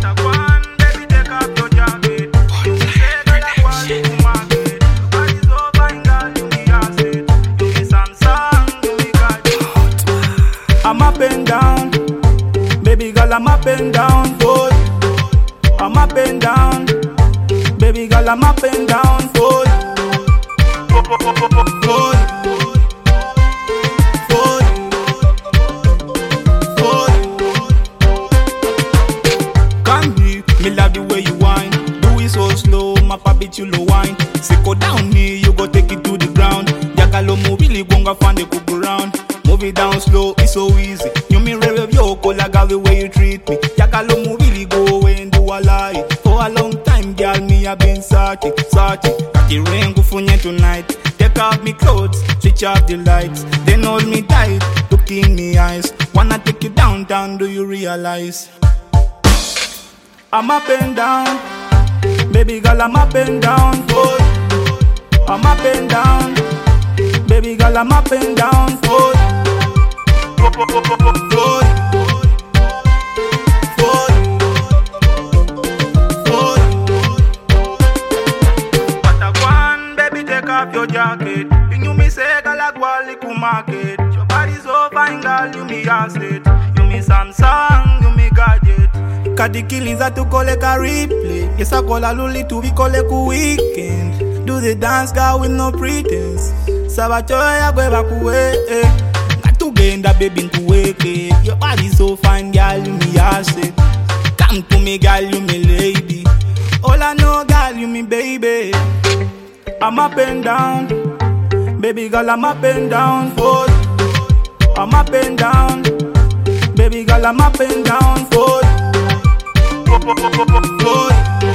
I'm up and down, baby girl, I'm up and down, boy. I'm up and down, baby girl, I'm up and down, boy. Boy, can't be, me love the way you whine. Do it so slow, my papi chulo wine. Say go down me, you go take it to the ground. Yakalo mobili gonga fan the cook around. Move it down slow, it's so easy. You mean rev yo, kola got the way you treat me. Yakalo mobili go away and do a lie. For a long time, girl, me I been searching. Got the rain go for you tonight. Take off me clothes, switch off the lights. Then hold me tight, look in me eyes. Wanna take you downtown, do you realize? I'm up and down, baby girl, I'm up and down, boy. I'm up and down, baby girl, I'm up and down, boy. Boy, take off your jacket. You me say girl I go liku market. Your body so fine, girl, you me asset. You me Samsung, you me gadget. Kadi killings are to collect a replay. Yes, I call a luli to be collect a weekend. Do the dance, girl, with no pretense. Sabachoy, I go back away. Got to bend that baby into wake. Your body so fine, girl, you me asset. Come to me, girl, you me lady. All I know, girl, you me baby. I'm up and down, baby girl, I'm up and down, boy. I'm up and down, baby girl, I'm up and down, boy. Boy,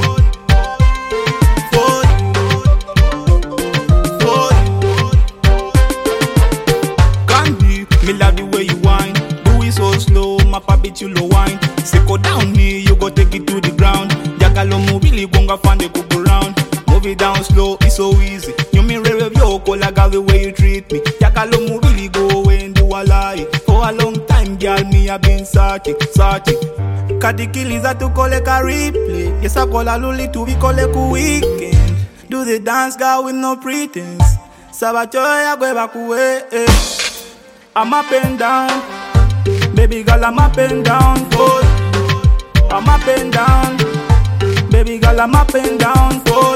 can't be, me love the way you whine. Do it so slow, my papi chulo wine. Say go down me, you go take it to the ground. Yakalo mobili gonga fan the cook around. Move it down slow, it's so easy. You mean rev yo, kola got the way you treat me. Yakalo mobili go away and do a lie. For a long time, girl, me I been searching. Kadi killings are to collect a replay. Yes, I call a luli to be collect a weekend. Do the dance, girl, with no pretense. Sabachoy, I go back away. I'm up and down, baby girl, I'm up and down, boy. I'm up and down, baby girl, I'm up and down, boy.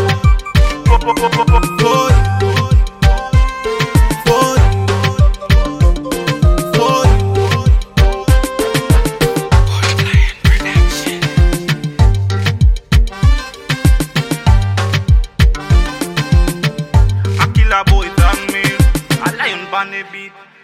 Boy, Akila boy, from me, a lion bunny beat.